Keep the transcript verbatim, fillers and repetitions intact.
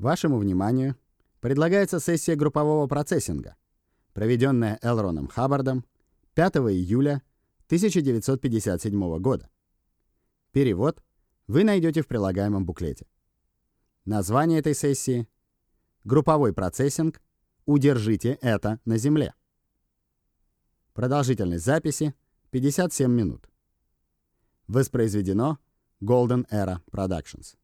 Вашему вниманию предлагается сессия группового процессинга, проведенная Эл Роном Хаббардом пятого июля тысяча девятьсот пятьдесят седьмого года. Перевод вы найдете в прилагаемом буклете. Название этой сессии — «Групповой процессинг. Удержите это на земле». Продолжительность записи — пятьдесят семь минут. Воспроизведено Golden Era Productions.